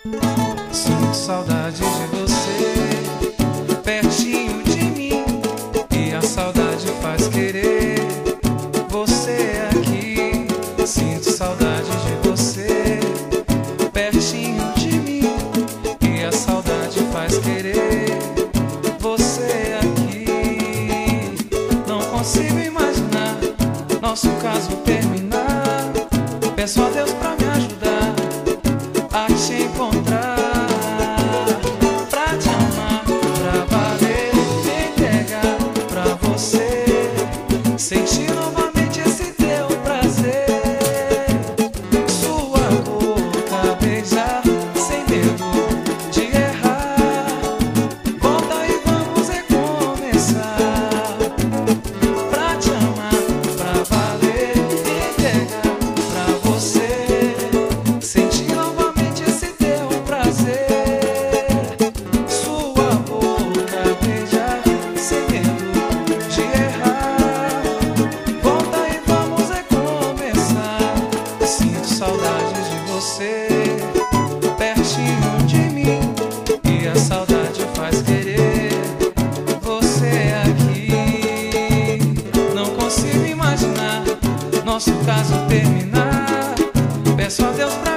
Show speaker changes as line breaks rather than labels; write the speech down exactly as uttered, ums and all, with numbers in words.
Sinto saudade de você pertinho de mim, e a saudade faz querer você aqui. Sinto saudade de você pertinho de mim, e a saudade faz querer você aqui. Não consigo imaginar nosso caso terminar. Peço a Deus pra me ajudar a te encontrar, pra te amar, pra valer, me entregar pra você, sentir novamente esse teu prazer. Sua boca beijar sem medo de errar. Volta e vamos recomeçar, pra te amar, pra valer, me entregar pra você, sentir novamente esse teu prazer. Sua boca beijar sem medo de errar. Volta e vamos recomeçar. Sinto saudades de você pertinho de mim, e a saudade faz querer você aqui. Não consigo imaginar nosso caso terminar. Peço a Deus pra